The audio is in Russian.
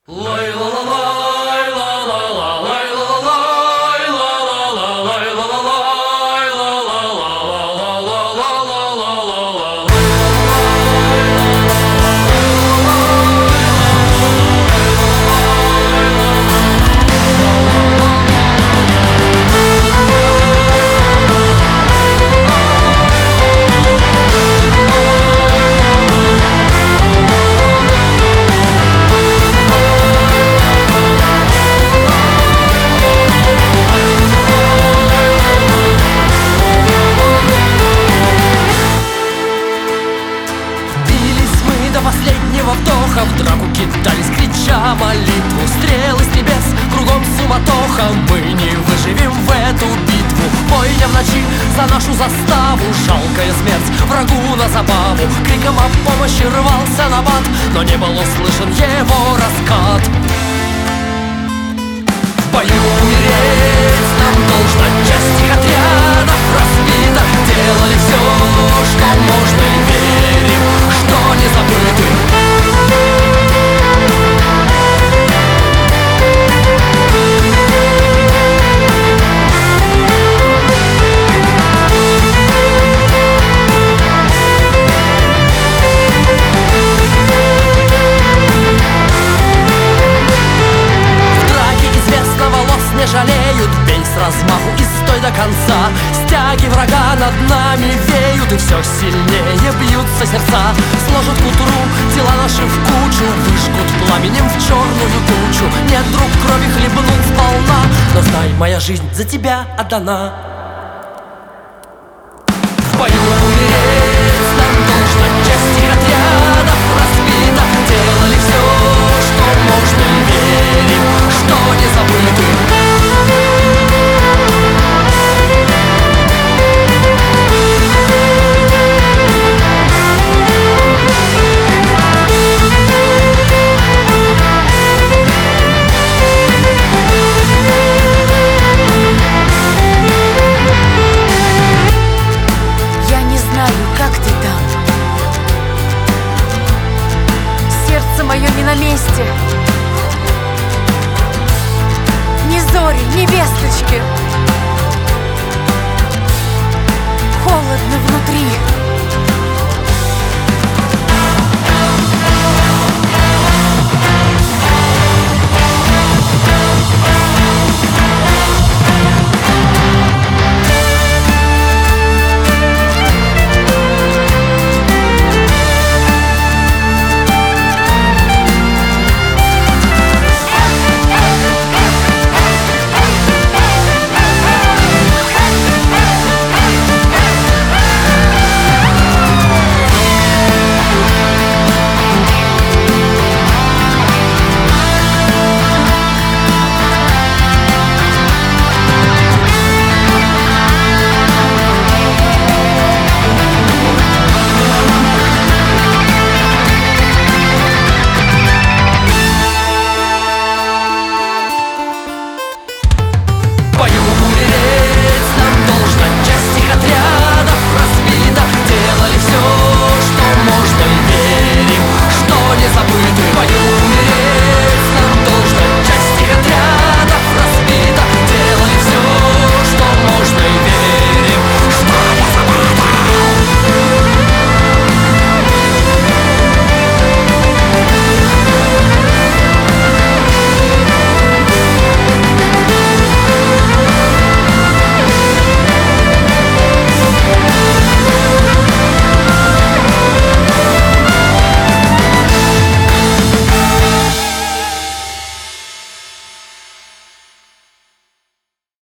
Последнего вдоха в драку кидались, крича молитву. Стрелы с небес, кругом суматоха. Мы не выживем в эту битву. Бойня в ночи за нашу заставу. Жалкая смерть врагу на забаву. Криком о помощи рвался набат, но не был услышан его раскат. В бою умереть нам должно, часть их отрядов разбита. Делали все, что можно, и верим, что не забыты. Жалеют, бей с размаху и стой до конца. Стяги врага над нами веют, и все сильнее бьются сердца. Сложат к утру тела наши в кучу, выжгут пламенем в черную тучу. Нет, друг, крови хлебнут сполна, но знай, моя жизнь за тебя отдана. В бою умереть нам должно, часть их отрядов разбита. Делали все, что можно, и верим, что не забыты. Мое не на месте. Ни зори, ни весточки. Холодно внутри.